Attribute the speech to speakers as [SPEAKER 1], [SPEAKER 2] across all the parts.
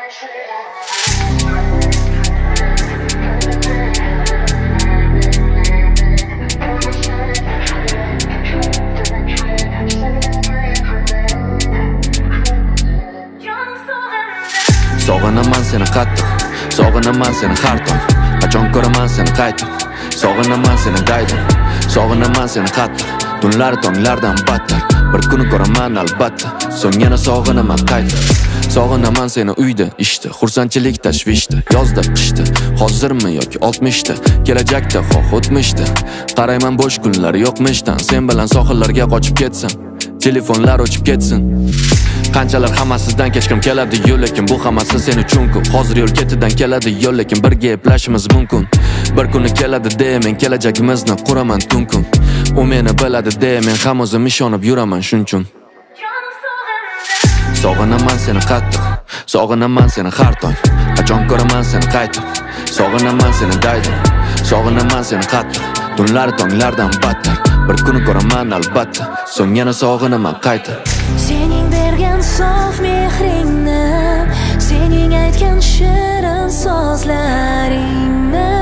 [SPEAKER 1] Sog'inaman seni qattiq, sog'inaman seni har tong. Qachon ko'raman seni qaytib, sog'inaman seni daydim. Sog'inaman seni qattiq, tunlar tonglardan battar. Bir kuni ko'raman albatta, so'ng yana sog'inaman qaytib. Sog'inaman seni uyda, ishda, xursandchilik tashvishda, yozda, qishda, hozirmi yoki 60da, kelajakda, xoh o'tmishda. Qarayman bo'sh kunlar yo'qmishdan, sen bilan sohillarga qochib ketsam, telefonlar o'chib ketsin. Qanchalar hammasidan kechkim keladi-yu, lekin bu hammasi sen uchun-ku. Hozir yo'l ketidan keladi-yu, lekin birga eplashimiz mumkin. Bir kuni keladi-de, men kelajagimizni quraman tun-kun. U meni biladi-de, men ham o'zim ishonib yuraman shunchun. Sog'inaman seni qattiq, sog'inaman seni har tong. Qachon ko'raman seni qaytib, sog'inaman seni daydim. Sog'inaman seni qattiq, tunlar tonglardan battar. Bir kuni ko'raman albatta, so'ng yana sog'inaman qaytib.
[SPEAKER 2] Sening bergan sof mehringni, sening aytgan shirin so'zlaringni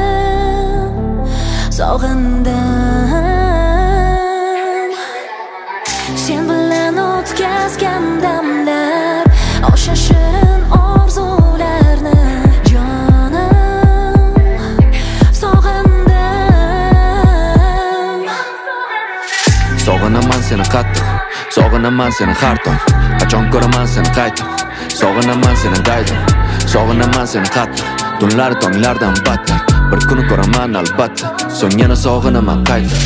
[SPEAKER 2] sog'indim. Sen bilan o'tkazgan damlar, o'sha shirin orzularni jonim sog'indim.
[SPEAKER 1] Sog'inaman seni qattiq, sog'inaman seni har tong. Qachon ko'raman seni qaytib, sog'inaman seni daydim. Sog'inaman seni qattiq, tunlar tonglardan battar. Bir kuni ko'raman albatta, so'ng yana sog'inaman qaytib.